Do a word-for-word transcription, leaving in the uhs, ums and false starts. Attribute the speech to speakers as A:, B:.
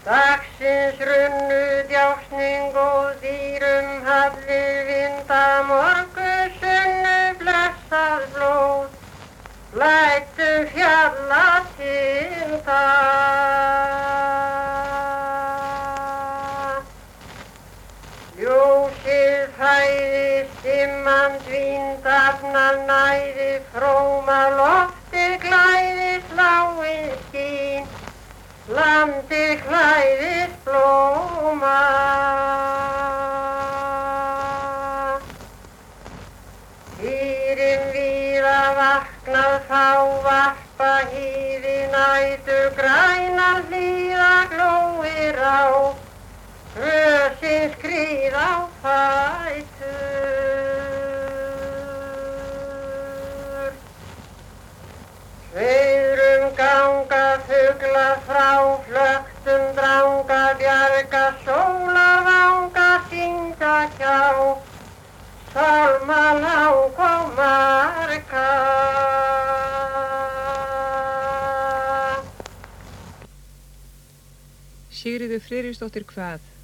A: Dagsins runnu djásning og dýrum hallir vinda morgusunnu blessað blóð lætu fjalla tinda. Ljósið fæðist dimman dvíndafnar næði fróma loftið glæðist lágið skín landið klæðist blóma. Dýrin víða vaknað þá varpa hýði nætur grænar hlíða glóir á rösins skríð á fætur. Sveirum ganga fuglar frá flöktum dranga bjarga sólarvanga syngja hjá sálma lang og marga.
B: Sigríður Friðriksdóttir kvað